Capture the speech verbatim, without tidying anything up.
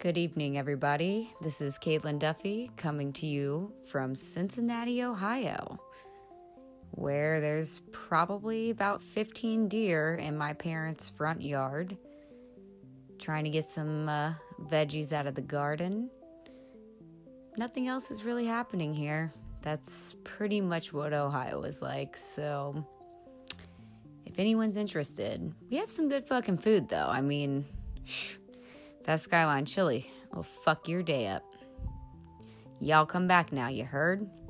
Good evening, everybody. This is Caitlin Duffy coming to you from Cincinnati, Ohio, where there's probably about fifteen deer in my parents' front yard, trying to get some uh, veggies out of the garden. Nothing else is really happening here. That's pretty much what Ohio is like, so if anyone's interested, we have some good fucking food, though. I mean, shh. That Skyline chili will fuck your day up. Y'all come back now, you heard?